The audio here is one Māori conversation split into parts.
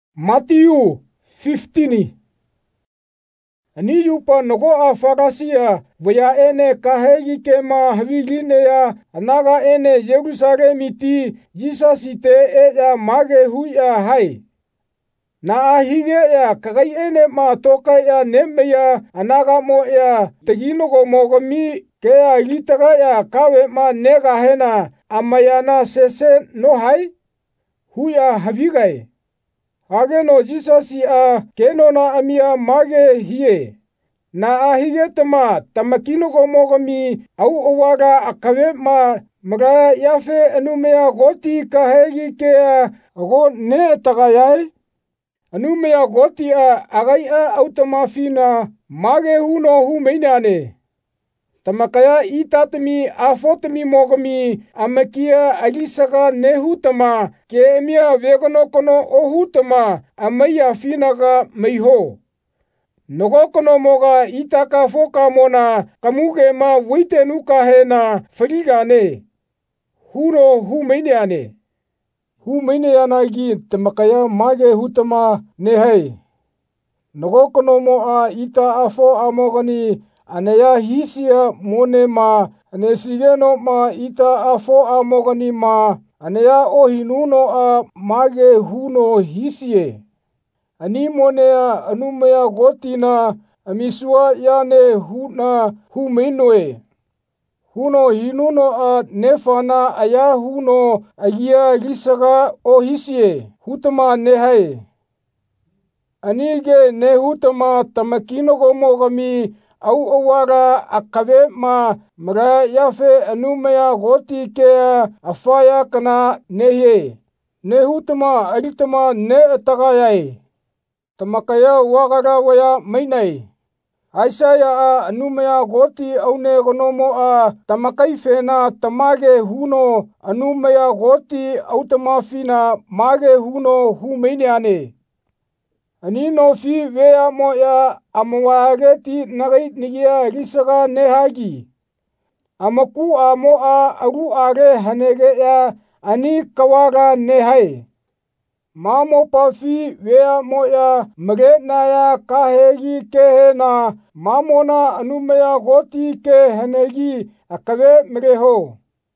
Matthew 15. Ani yupa nogo a farasia vaya ene kahegi kema haviline ya anaga ene Yerusalemiti Jesus te ya mage huya hai. Na ahige ya kagai ene ma toka ya neme ya anaga mo ya teginogo mogami ke ya litaga ya kawe ma nega hena amayana sese no hai huya havigai. Ageno Jesus keno na amia mage hie. Na ahige tama tamakino ko mogami au owaga akawe ma maga yafe anumea goti kahegi ke go ne tagayai. Anumea goti agai automafina mage huno hu meinane. Tamakaya itatami afotami mogami amakia alisaga nehutama ke emia vegono kono ohutama amaya finaga meiho. Nogo kono moga itaka foka mona kamuge ma wite nuka hena farigane. Huro hu meineane. Hu meineanagi tamakaya mage hutama nehei. Nogo kono moa ita afo amogani anaya hisia mone ma anesigeno ma ita afo amogani ma anaya ohinuno mage huno hisie. Ani monea anumea gotina amisua yane huna hu meinoe. Huno hinuno nefana aya huno agia lisaga ohisie hutama nehai. Anige nehutama tamakino gomogami au owaga akawe ma maga yafe anumea goti ke afaya kana nehe. Nehutama aritama ne tagayai. Tamakaya wagara waya mainai. Aisaya anumea goti aune gonomo tamakai fena tamage huno anumea goti autamafina mage huno hu meineane. Ani no fi vea moya amawageti nagai nigia risaga nehagi. Amaku amoa agu are hanege ya ani kawaga nehai. Mamo pafi vea moya mage naya kahegi kehena mamona anumea goti ke hanegi akawe mereho.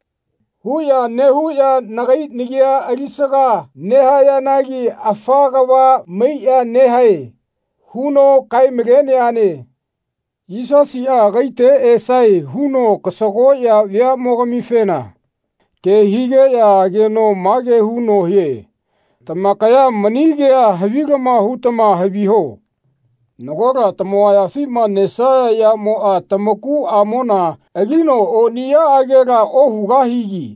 Huya nehuya nagai nigia arisaga nehaya nagi afagawa meiya nehai. Huno kai megeneane. Isasi gaite esai huno kasago ya vea mogami fena. Ke hige ya geno mage huno hie. Tamakaya manige ya havigama hutama haviho. Nogora tamoaya fima nesaya ya moa tamaku amona agino o niya agera ohuga higi.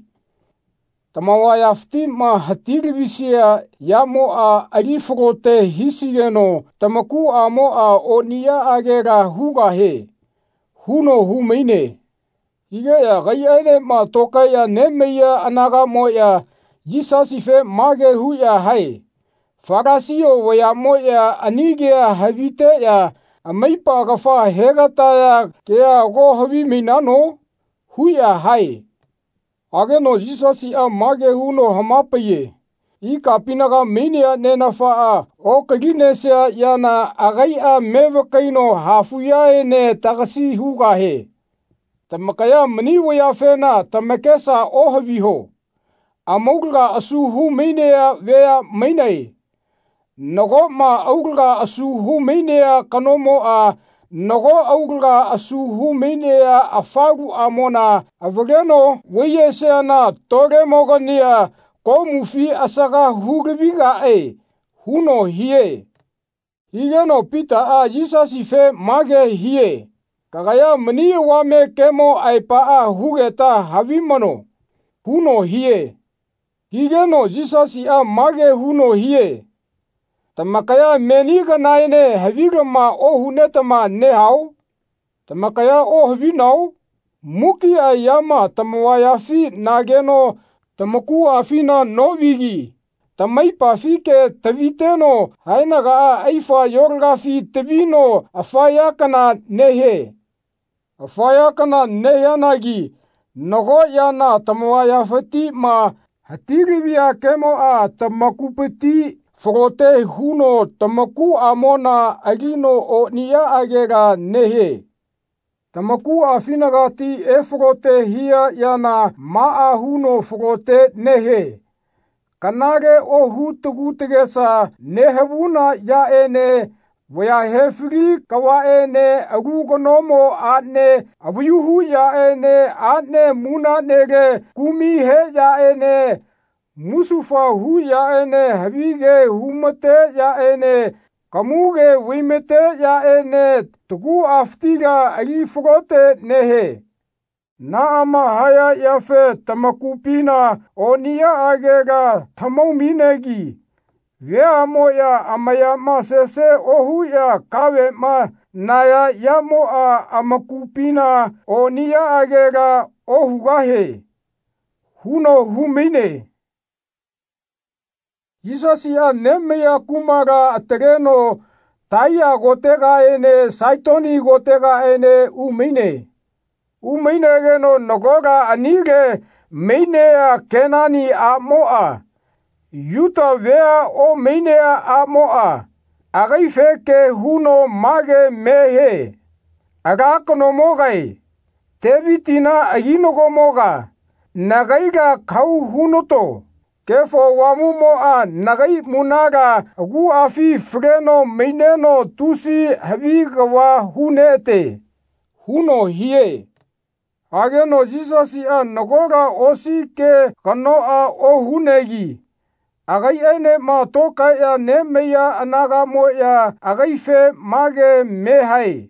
Tamawaya ftima hatirivisia ya moa arifogote hisigeno tamaku amoa o niya agera huga he. Huno hu meine. Hige ya gaiane ma toka ya nemeya anaga moya jisasife mage huya hai. Farasio waya moya anigea havite ya amaipa gafa hegata ya kea go havi minano huya hai. Ageno jisasi mage huno hamapaye. Ika pinaga minea nenafa o kaginesea yana agai mevakaino hafuya ne tagasi huga he. Tamakaya mani waya fena tamakesa o haviho. Amauga asu hu meinea vea mainai. Nogo ma auga asu hu meinea kanomo nogo auga asu hu meinea afagu amona avageno weye seana tore mogania ko mufi asaga hugebiga huno hie. Higeno pita jisasi fe mage hie. Kagaya mani wame kemo aipa hugeta havimano. Huno hie. Higeno jisasi mage huno hie. Tamakaya meniga naine havigama ohunetama nehau. Tamakaya havinau. Muki yama tamawaya fi nageno tamaku afina novigi. Tamaipa fi ke taviteno hainaga aifa yorga fi tevino afaya kana nehe. Afaya kana nehanagi. Nogo yana tamawaya fati ma hatiribia kemo tamakupeti frote huno tamaku amona agino o nia agega nehe. Tamaku afinagati frote hia yana maa huno frote nehe. Kanage o hutugutegesa nehavuna ya ene Vaya hefri kawa ene agugonomo ane abuyuhu ya ene ane muna nege kumi he ya ene musufa hu ya ene habige humate ya ene kamuge wimete ya ene tugu aftiga agi frote nehe. Naama haya yafe tamakupina onia agega tamauminegi. Vea moya amaya masese ohu ya kawe ma naya ya moa amakupina onia agega ohu gahe. Huno humine. Yisasi a nemeya kumaga atereno taya gotega ene saitoni gotega ene umine. Umine geno nogoga anige meinea kenani a moa. Yuta vea o meinea a moa. Agaifeke huno mage mehe. Agakono mogai. Tevitina aginogo moga. Nagaiga kau hunoto. Kefo wamu moa nagai munaga agu afi freno meineno tusi havigawa hunete. Huno hie. Ageno jisasi a nogoga osi ke kanoa o hunegi. Agai ene ma toka ya nemeya anaga moya agaife mage mehai.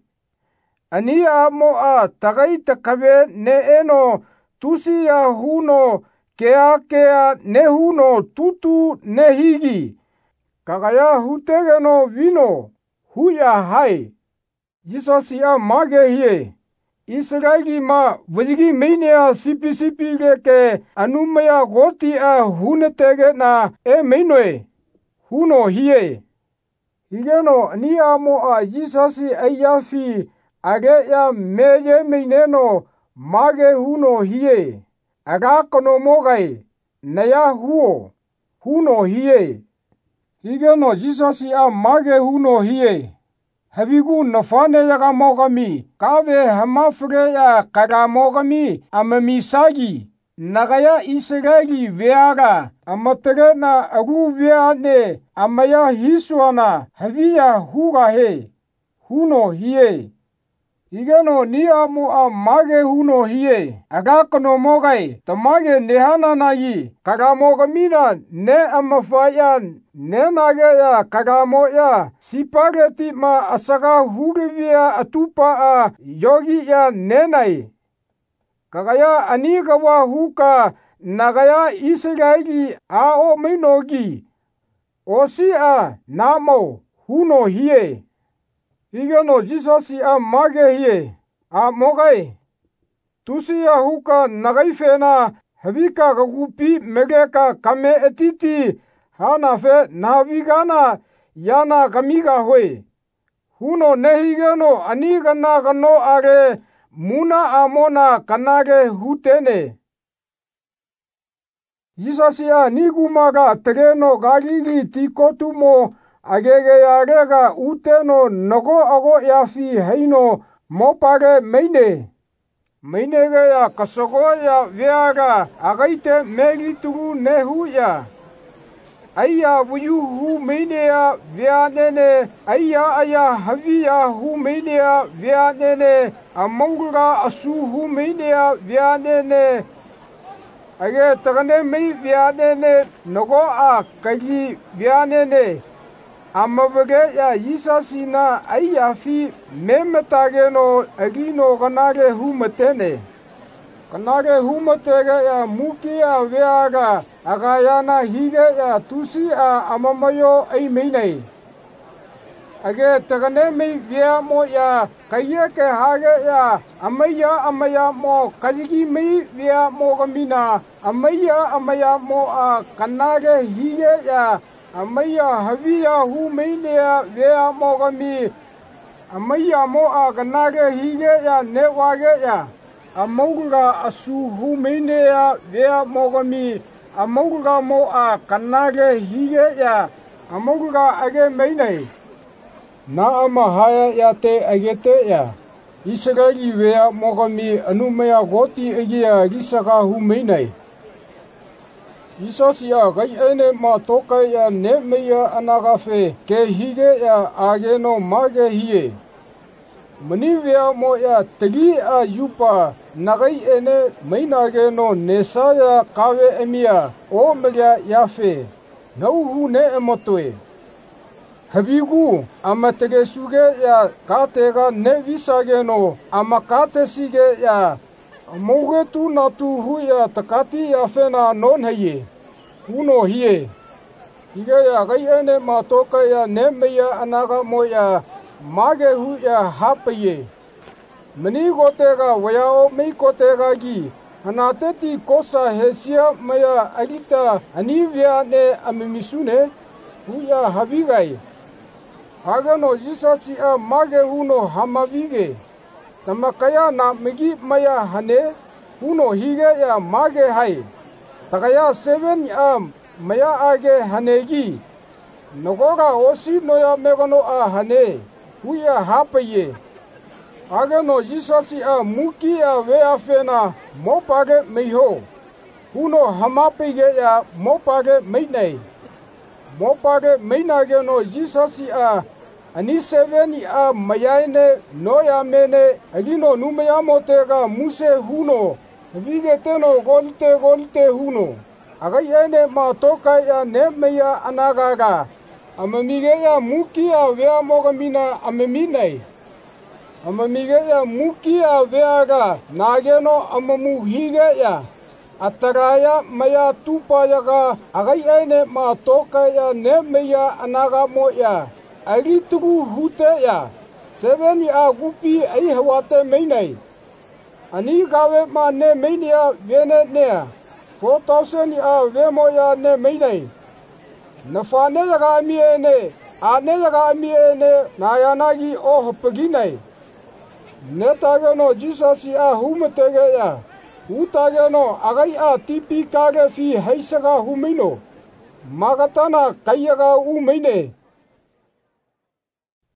Ania moa tagai takabe ne eno tusi ya huno kea ne huno tutu nehigi. Kagaya hutegeno vino huya hai. Jisasi a mage hie. Israeli ma vajigi meinea sipi ke anumaya goti a hunetege na meinoe. Huno hie. Higeno ania moa jisasi ayafi age ya meye meineno mage huno hie. Agakono mogai naya huo. Huno hie. Higeno jisasi a mage huno hie. Habigu nafane yaga mogami, kawe hamafre ya kaga mogami, amamisagi, nagaya Israeli veaga, amatere na agu veane, amaya hiswana, havia huga he, huno hie. Igeno niamu a mage huno hie, agakono mogai, tamage nehana nagi, kaga mogamina ne amafaya ne nagaya kaga moya, sipageti ma asaga hugivia atupa a yogi ya nenai. Kagaya anigawa huka nagaya Israeli a o meinogi, osi a namo huno hie. Igeno jisasi a mage hie, a mogai. Tusi a huka nagaifena habika gagupi megeka kame etiti hana fe navigana yana kamiga hoe. Huno nehigeno anigana gano age muna amona kanage hutene. Jisasi a nigumaga tereno galigi tikotumo agege agega uteno nogo ago yafi heino mopage meine. Mainege ya kasogo ya veaga agaite megitugu nehu ya. Aya wuyuhu mainea veanene aya havia hu mainea veanene amongura asuhu mainea veanene. Age tagane mei veanene nogo a kagi veanene. Amavage ya yisasina ayafi memetageno agino kanage humatene. Kanage humatege ya muki ya veaga agayana hige ya tusi a amamayo ay meinay. Age tagane mei vea mo ya kayeke hage ya amaya mo kajigi mei vea mo gamina amaya mo a kanage hige ya amaya havia hu mainea vea mogami amaya mo a kanage hige ya newage ya amongura asu hu mainea vea mogami amongura mo a kanage hige ya Amoga age mainai. Na ama haya ya te agete ya. Israeli wea mogami anumaya goti egia gisaka hu mainai. Jesus ya gai ene ma toka ya ne meya anagafe ke hige ya ageno mage hie. Mani wea mo ya tegi a yupa nagai ene mainageno nesa ya kawe emia o melia yafe. Nau hu ne emotwe. Habigu ama tege suge ya katega ne visageno ama kate sige ya moge tu natu hu ya takati ya fena non haye. Uno hie. Hige ya gai ene ma toka ya ne meya anaga mo ya mage hu ya hapaye. Mani gotega waya o mei kotega gi. Hanateti kosa hesia maya alita anivya ne amimisune hu ya habigai. Hagano jisasi a mage huno hamavige. Tamakaya na migi maya hane huno hige ya mage hai. Takaya 7 a maya age hanegi. Nogoga osi noya megano a hane hu ya hapaye. Hagano jisasi a muki a wea fena mopage meiho. Huno hamapige ya mopage meinei. Mopage meinage no jisasi a ani 7 a mayaine noya mene agino numaya motega muse huno. Vige teno golte huno. Agai ene ma toka ya ne meya anagaga. Amamige ya muki a wea mogamina amaminei. Amamige ya muki a weaga nageno amamu hige ya. Ataraya maya tupayaga agai ene ma toka ya ne meya anaga mo ya. Alitugu hute ya. 7 a gupi ai hawate mainai. Ani gawe ma ne meinia vene nea. 4,000 a vemo ya ne mainai. Nafane yaga amiene. Ane yaga amiene na yanagi o hopaginai. Netageno jisasi a humetege ya. Utageno agai a tipi kage fi heisaga humino. Magatana kayaga umeine.